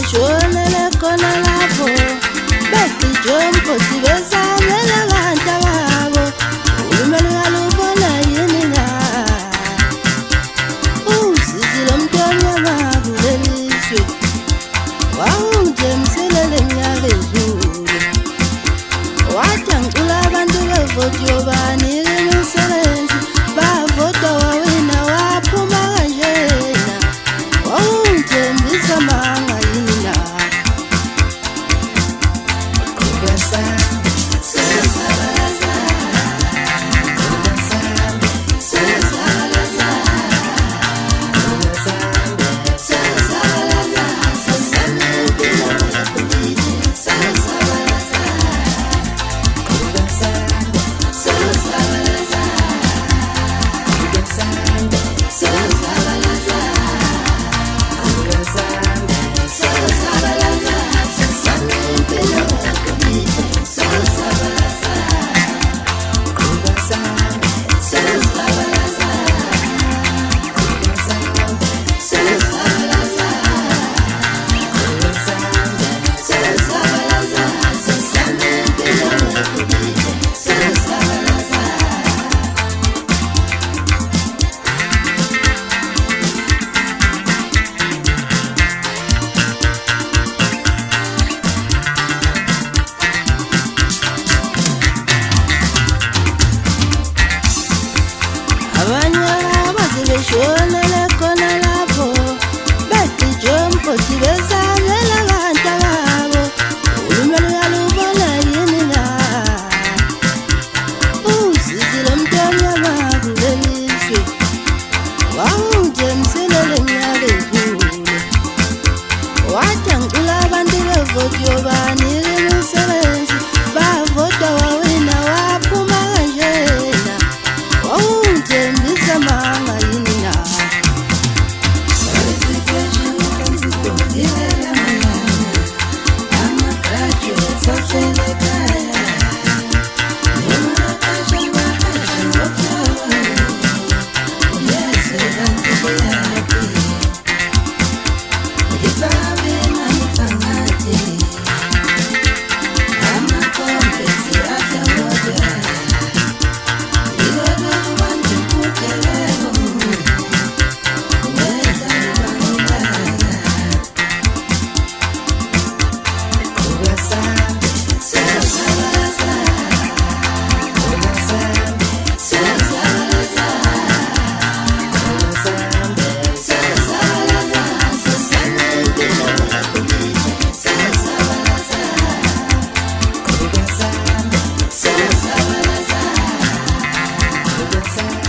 sebeshonele khona lapho becije umkhosi bezamela abantu babo ulumele ngalubona yini na usizi lomntwana wabo lelizwe wawungemselele mnyaka ezulu wathi angicula abantu bevoti yobanika imisebenzi bavota wawina waphuma kanjena wawungithembisa manga yini na sebeshonele khona lapho becije umkhosi bezamela abantu babo ulumele ngalubona yini na usizi lomntwana wabo lelizwe wawungemselele mnyaka ezulu wathi angicula abantu bevoti yobanika imisebenzi bavota wawina waphuma kanjena wawungithembisa manga yini na Yes.